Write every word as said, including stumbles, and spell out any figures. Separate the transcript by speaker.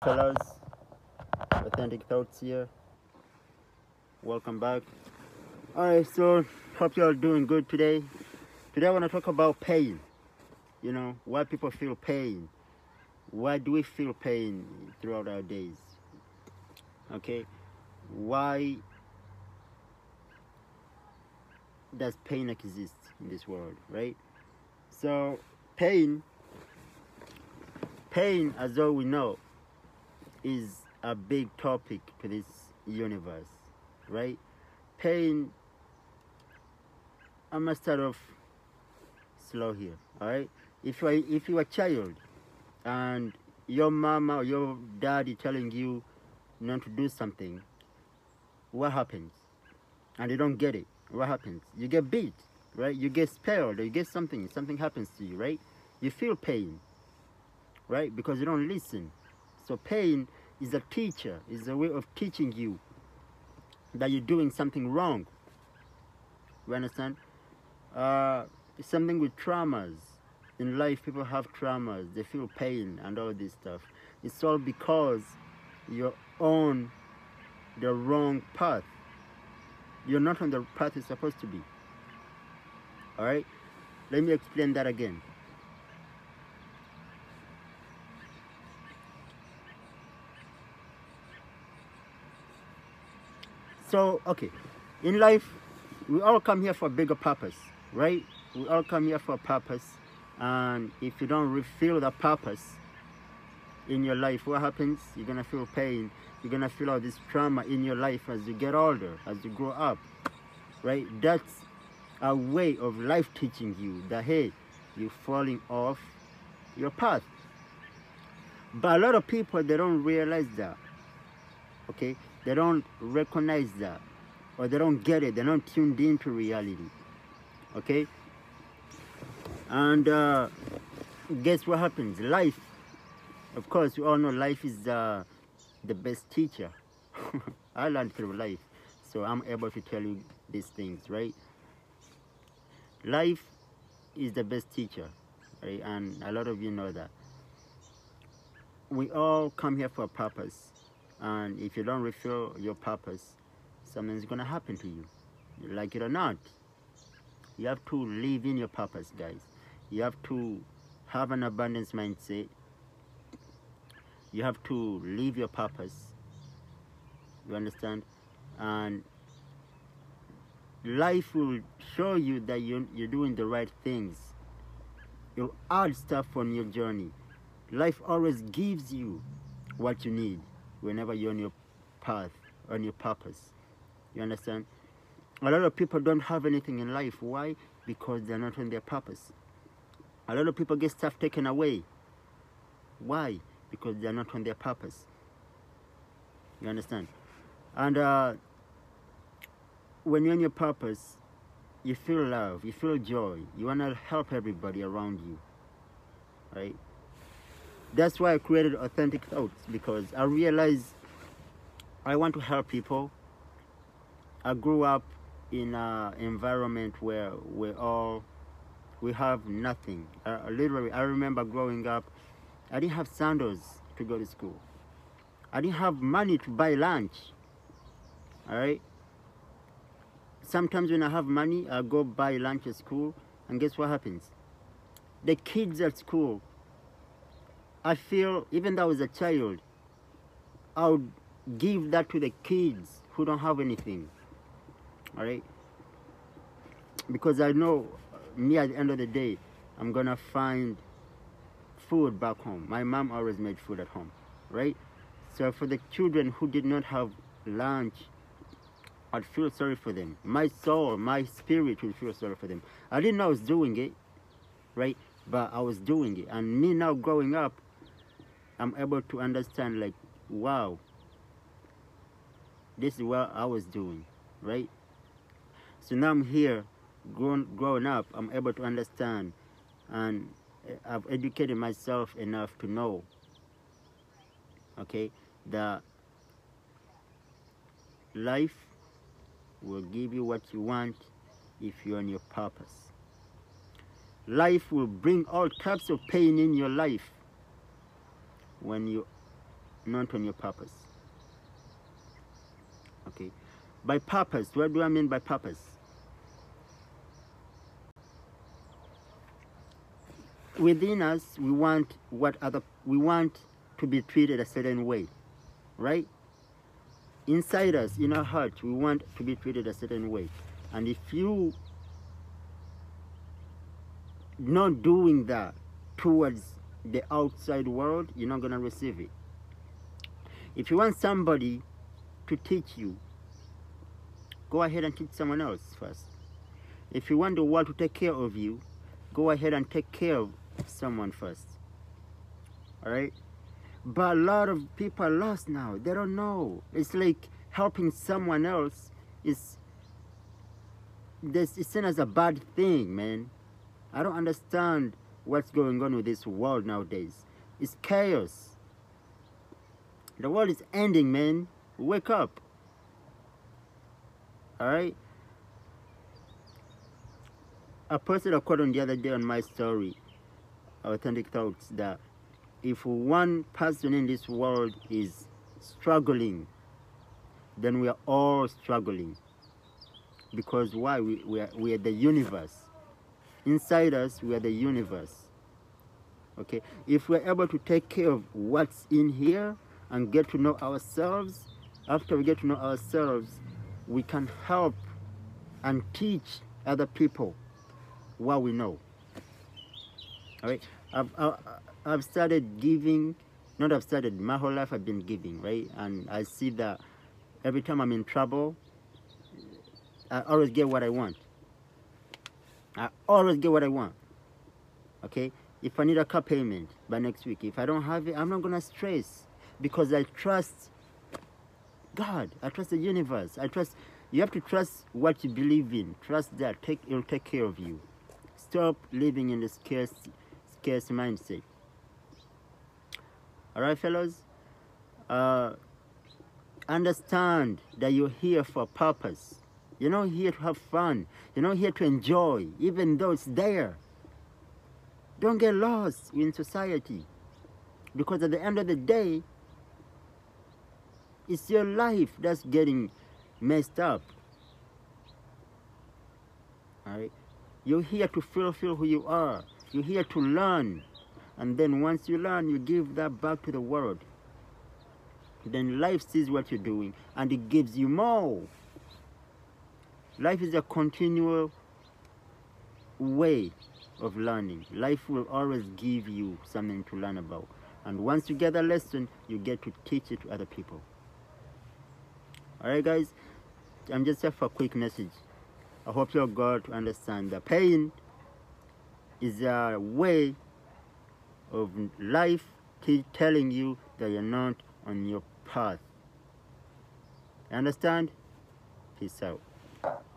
Speaker 1: fellas, Authentic Thoughts here. Welcome back. Alright, so hope you're doing good today. Today I want to talk about pain. You know, why people feel pain. Why do we feel pain throughout our days? Okay, why does pain exist in this world, right? So pain, pain, as all we know, is a big topic to this universe, right? Pain, I must start off slow here, all right? If you are, if you are a child and your mama or your daddy telling you not to do something, what happens? And you don't get it, what happens? You get beat, right? You get spelled, or you get something, something happens to you, right? You feel pain, right? Because you don't listen. So pain is a teacher, is a way of teaching you that you're doing something wrong. You understand? Uh, something with traumas. In life, people have traumas. They feel pain and all this stuff. It's all because you're on the wrong path. You're not on the path you're supposed to be. All right? Let me explain that again. So, okay, in life, we all come here for a bigger purpose, right? We all come here for a purpose, and if you don't fulfill the purpose in your life, what happens? You're gonna feel pain. You're gonna feel all this trauma in your life as you get older, as you grow up, right? That's a way of life teaching you that, hey, you're falling off your path. But a lot of people, they don't realize that, okay? They don't recognize that, or they don't get it. They're not tuned into reality, okay? And uh, guess what happens? Life, of course, we all know life is uh, the best teacher. I learned through life, so I'm able to tell you these things, right? Life is the best teacher, right? And a lot of you know that. We all come here for a purpose. And if you don't fulfill your purpose, something's gonna happen to you, like it or not. You have to live in your purpose, guys. You have to have an abundance mindset. You have to live your purpose. You understand? And life will show you that you're, you're doing the right things. You'll add stuff on your journey. Life always gives you what you need whenever you're on your path, on your purpose. You understand? A lot of people don't have anything in life. Why? Because they're not on their purpose. A lot of people get stuff taken away. Why? Because they're not on their purpose. You understand? And uh, when you're on your purpose, you feel love, you feel joy. You want to help everybody around you, right? That's why I created Authentic Thoughts, because I realized I want to help people. I grew up in an environment where we all, we have nothing. Uh, literally, I remember growing up, I didn't have sandals to go to school. I didn't have money to buy lunch, all right? Sometimes when I have money, I go buy lunch at school, and guess what happens? The kids at school, I feel, even though I was a child, I would give that to the kids who don't have anything, all right? Because I know, me at the end of the day, I'm gonna find food back home. My mom always made food at home, right? So for the children who did not have lunch, I'd feel sorry for them. My soul, my spirit will feel sorry for them. I didn't know I was doing it, right? But I was doing it. And me now growing up, I'm able to understand, like, wow, this is what I was doing, right? So now I'm here, grown, growing up, I'm able to understand, and I've educated myself enough to know, okay, that life will give you what you want if you're on your purpose. Life will bring all types of pain in your life when you not on your purpose. Okay, by purpose, what do I mean by purpose? Within us, we want what other we want to be treated a certain way, right? Inside us, in our heart, we want to be treated a certain way. And if you not doing that towards the outside world, you're not going to receive it. If you want somebody to teach you, go ahead and teach someone else first. If you want the world to take care of you, go ahead and take care of someone first. All right? But a lot of people are lost now. They don't know. It's like helping someone else is this is seen as a bad thing, man. I don't understand what's going on with this world nowadays. It's chaos. The world is ending, man. Wake up. All right? I posted a quote on the other day on my story, Authentic Thoughts, that if one person in this world is struggling, then we are all struggling. Because why? We, we, are, we are the universe. Inside us, we are the universe. Okay? If we're able to take care of what's in here and get to know ourselves, after we get to know ourselves, we can help and teach other people what we know. All right? I've, I've started giving, not I've started, my whole life I've been giving, right? And I see that every time I'm in trouble, I always get what I want. I always get what I want. Okay? If I need a car payment by next week, if I don't have it, I'm not going to stress because I trust God. I trust the universe. I trust, you have to trust what you believe in. Trust that. Take, it'll take care of you. Stop living in the scarce, scarce mindset. All right, fellows? Uh, understand that you're here for a purpose. You're not here to have fun. You're not here to enjoy, even though it's there. Don't get lost in society. Because at the end of the day, it's your life that's getting messed up. All right? You're here to fulfill who you are. You're here to learn. And then once you learn, you give that back to the world. Then life sees what you're doing and it gives you more. Life is a continual way of learning. Life will always give you something to learn about. And once you get a lesson, you get to teach it to other people. Alright guys, I'm just here for a quick message. I hope you got to understand that pain is a way of life telling you that you're not on your path. Understand? Peace out.